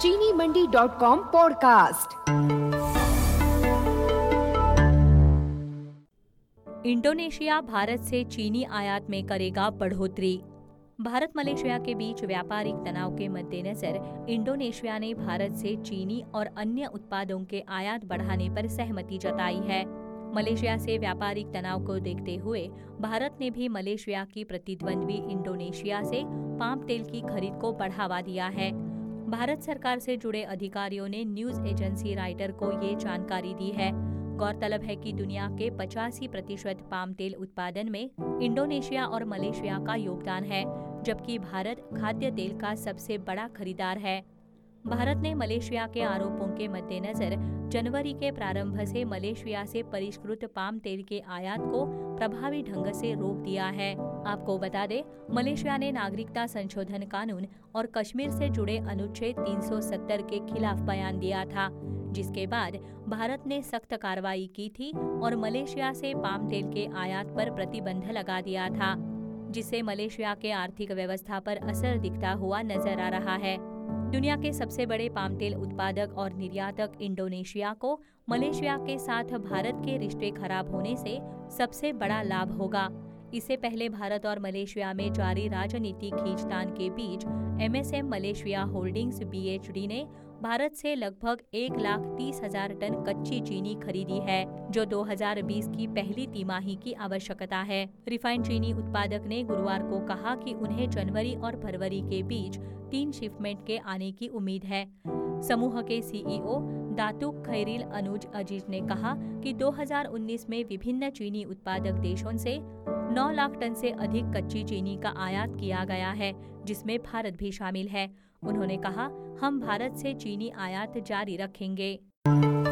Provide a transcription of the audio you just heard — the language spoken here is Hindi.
चीनी मंडी.com पॉडकास्ट। इंडोनेशिया भारत से चीनी आयात में करेगा बढ़ोतरी। भारत मलेशिया के बीच व्यापारिक तनाव के मद्देनजर इंडोनेशिया ने भारत से चीनी और अन्य उत्पादों के आयात बढ़ाने पर सहमति जताई है। मलेशिया से व्यापारिक तनाव को देखते हुए भारत ने भी मलेशिया की प्रतिद्वंद्वी इंडोनेशिया से पाम तेल की खरीद को बढ़ावा दिया है। भारत सरकार से जुड़े अधिकारियों ने न्यूज एजेंसी रॉयटर्स को ये जानकारी दी है। गौरतलब है कि दुनिया के 85% पाम तेल उत्पादन में इंडोनेशिया और मलेशिया का योगदान है, जबकि भारत खाद्य तेल का सबसे बड़ा खरीदार है। भारत ने मलेशिया के आरोपों के मद्देनजर जनवरी के प्रारंभ से मलेशिया से परिष्कृत पाम तेल के आयात को प्रभावी ढंग से रोक दिया है। आपको बता दें, मलेशिया ने नागरिकता संशोधन कानून और कश्मीर से जुड़े अनुच्छेद 370 के खिलाफ बयान दिया था, जिसके बाद भारत ने सख्त कार्रवाई की थी और मलेशिया से पाम तेल के आयात पर प्रतिबंध लगा दिया था, जिससे मलेशिया के आर्थिक व्यवस्था पर असर दिखता हुआ नजर आ रहा है। दुनिया के सबसे बड़े पाम तेल उत्पादक और निर्यातक इंडोनेशिया को मलेशिया के साथ भारत के रिश्ते खराब होने से सबसे बड़ा लाभ होगा। इससे पहले भारत और मलेशिया में जारी राजनीतिक खींचतान के बीच MSM मलेशिया होल्डिंग्स BHD ने भारत से लगभग 1,30,000 टन कच्ची चीनी खरीदी है, जो 2020 की पहली तिमाही की आवश्यकता है। रिफाइंड चीनी उत्पादक ने गुरुवार को कहा कि उन्हें जनवरी और फरवरी के बीच 3 शिपमेंट के आने की उम्मीद है। समूह के CEO दातुक खैरिल अनुज अजीज ने कहा कि 2019 में विभिन्न चीनी उत्पादक देशों से 9 लाख टन से अधिक कच्ची चीनी का आयात किया गया है, जिसमें भारत भी शामिल है। उन्होंने कहा, हम भारत से चीनी आयात जारी रखेंगे।